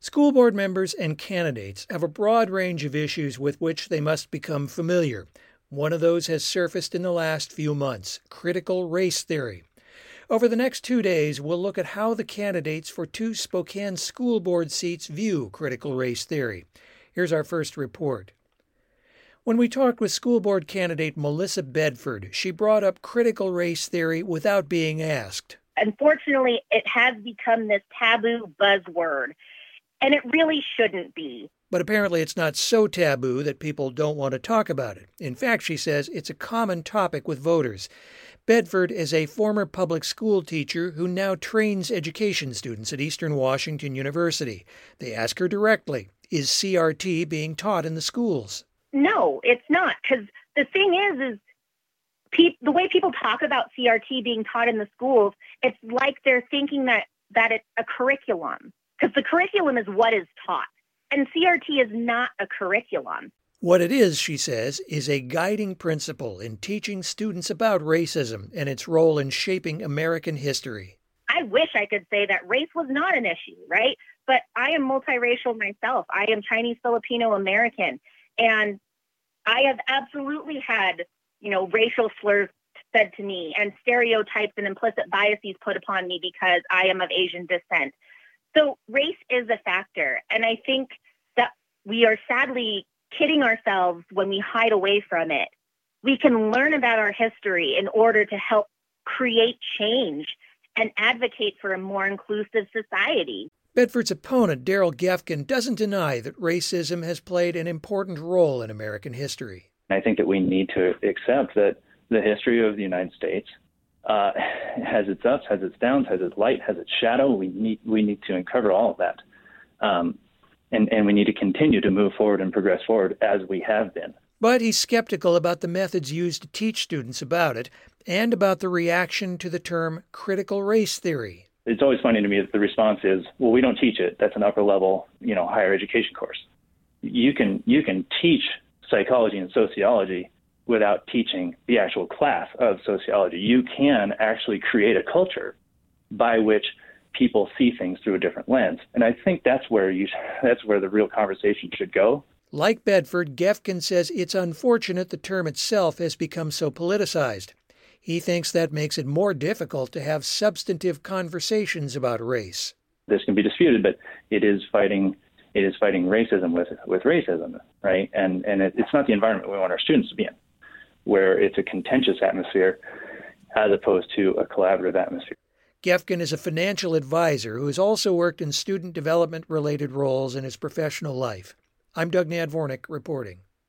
School board members and candidates have a broad range of issues with which they must become familiar. One of those has surfaced in the last few months: critical race theory. Over the next 2 days, we'll look at how the candidates for 2 Spokane school board seats view critical race theory. Here's our first report. When we talked with school board candidate Melissa Bedford, she brought up critical race theory without being asked. Unfortunately, it has become this taboo buzzword, and it really shouldn't be. But apparently it's not so taboo that people don't want to talk about it. In fact, she says it's a common topic with voters. Bedford is a former public school teacher who now trains education students at Eastern Washington University. They ask her directly, is CRT being taught in the schools? No, it's not. Because the thing is the way people talk about CRT being taught in the schools, it's like they're thinking that it's a curriculum. Because the curriculum is what is taught. And CRT is not a curriculum. What it is, she says, is a guiding principle in teaching students about racism and its role in shaping American history. I wish I could say that race was not an issue, right? But I am multiracial myself. I am Chinese Filipino American. And I have absolutely had, racial slurs said to me and stereotypes and implicit biases put upon me because I am of Asian descent. So race is a factor. And I think that we are sadly kidding ourselves when we hide away from it. We can learn about our history in order to help create change and advocate for a more inclusive society. Bedford's opponent, Daryl Gefkin, doesn't deny that racism has played an important role in American history. I think that we need to accept that the history of the United States has its ups, has its downs, has its light, has its shadow. We need to uncover all of that. And we need to continue to move forward and progress forward as we have been. But he's skeptical about the methods used to teach students about it and about the reaction to the term critical race theory. It's always funny to me that the response is, well, we don't teach it. That's an upper level, higher education course. You can teach psychology and sociology without teaching the actual class of sociology. You can actually create a culture by which people see things through a different lens. And I think that's where the real conversation should go. Like Bedford, Gefkin says it's unfortunate the term itself has become so politicized. He thinks that makes it more difficult to have substantive conversations about race. This can be disputed, but it is fighting racism with racism, right? And it's not the environment we want our students to be in, where it's a contentious atmosphere as opposed to a collaborative atmosphere. Gefkin is a financial advisor who has also worked in student development-related roles in his professional life. I'm Doug Nadvornik reporting.